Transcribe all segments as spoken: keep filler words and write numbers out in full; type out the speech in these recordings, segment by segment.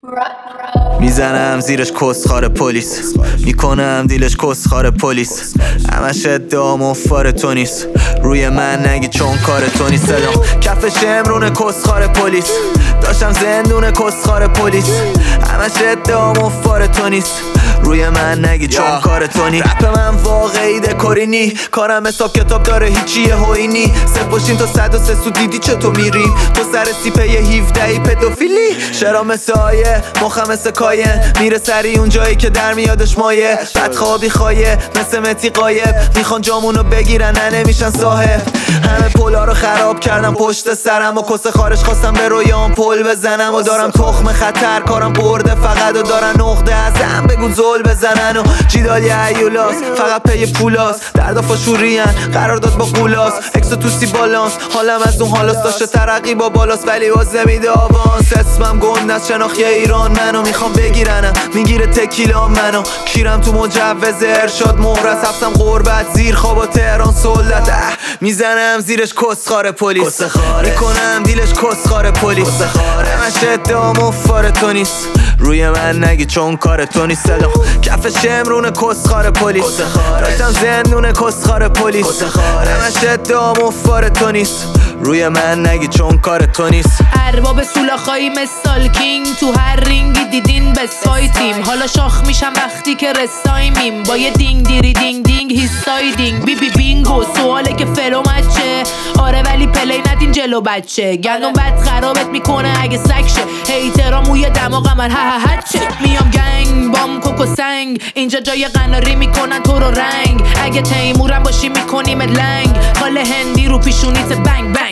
میزنم زیرش کسخار پلیس، میکنم دیلش کسخار پلیس. همش ادعا مفار تو نیست، روی من نگی چون کار تو نیست. صدام کف شمرون کسخار پلیس، داشتم زندون کسخار پلیس. همش ادعا مفار تو نیست، روی من نگی چون کار تو نیست. رپ من واقعی دکوری نی، کارم حساب کتاب داره هیچیه هوینی. صفر باشین تا صد و سه سو دیدی چطور میریم تو سر سیپه هفدهی پدوفیلی. شرا مثل آیه مخم مثل کاین، میره سری اون جایی که در میادش مایه. بدخوابی خایه مثل متی قایب، میخوان جامونو بگیرن نه نمیشن صاحب. همه پولا رو خراب کردم پشت سرم و کس خارش خواستم به رویان پل بزنم. و دارم تخم خطر کارم برده فقط و دارن نقده ازم بگو زل بزنن. و جیدالی ایولاس فقط پی پولاس، دردافا شورین قرارداد با قولاس. اکسو توسی بالانس حالم از اون حالاس، داشته ترقی با بالاس ولی باز نمیده آوانس. اسمم گنده از شناخی ایران، منو میخوام بگیرنم میگیره تکیلا منو. کیرم تو مجوز ارشاد مهرس، حبسم قربت زیر خوابا تهران سلطت. میزنم زیرش کسخار پلیس، میکنم دیلش کسخار پلیس. همش ادعا مفار تو نیست، روی من نگی چون کار تو نیست. صدا کف شمرون کسخار پلیس، داشتم زندون کسخار پلیس. همش ادعا مفار تو نیست، روی من نگی چون کار تو نیست. ارباب سولاخایی مثال کینگ، تو هر رینگی دیدین به سایتیم. حالا شاخ میشم وقتی که رسایمیم، با یه دینگ دیری دینگ دینگ هیستایدینگ. بی بی بینگو سواله که فلو مچه، آره ولی پلی ندین جلو بچه. گندم بد خرابت میکنه اگه سکشه، هیترا موی دماغم من ها ها هچه. میام گنگ بام کوکو سنگ، اینجا جای قناری میکنن تو رو رنگ. اگه تیمورم باشی میکنیم لنگ، حال هندی رو پیشونیت بنگ بنگ.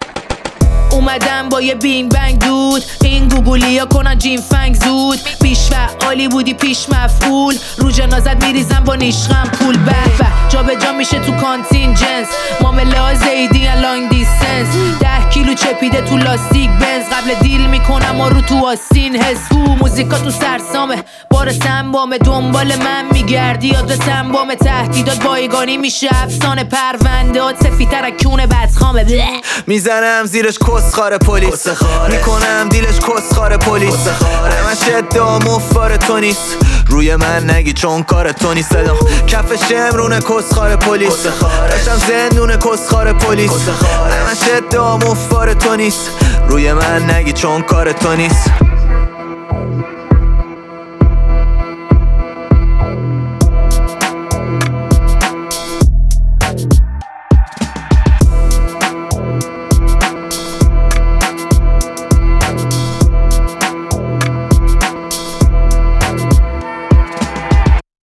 اومدم با یه بینگ بنگ دود، این گوگولی ها کنن جیم فنگ زود. پیش فعالی بودی پیش مفعول، رو جنازت میریزم با نیشخم پول. به به جا به جا میشه تو کانتین جنس، معامله ها زیدی لانگ دیستنس. ده کیلو چپیده تو لاستیک بنز، قبل دیل میکنم و رو تو آستین حسو. موزیکا تو سرسامه بار سنبامه، دنبال من میگردی آدرسم بامه. تهدیدات بایگانی میشه افسانه، پروندهات سفیتر کونه بدخامه. میزنم زیرش کسخار پلیس، میکنم دیلش کسخار پلیس. همش ادعا مفار تو نیست، روی من نگی چون کار تو نیست. صدام کف شمرون کسخار پلیس، داشتم زندون کسخار پلیس. همش ادعا مفار تو نیست، روی من نگی چون کار تو نیست.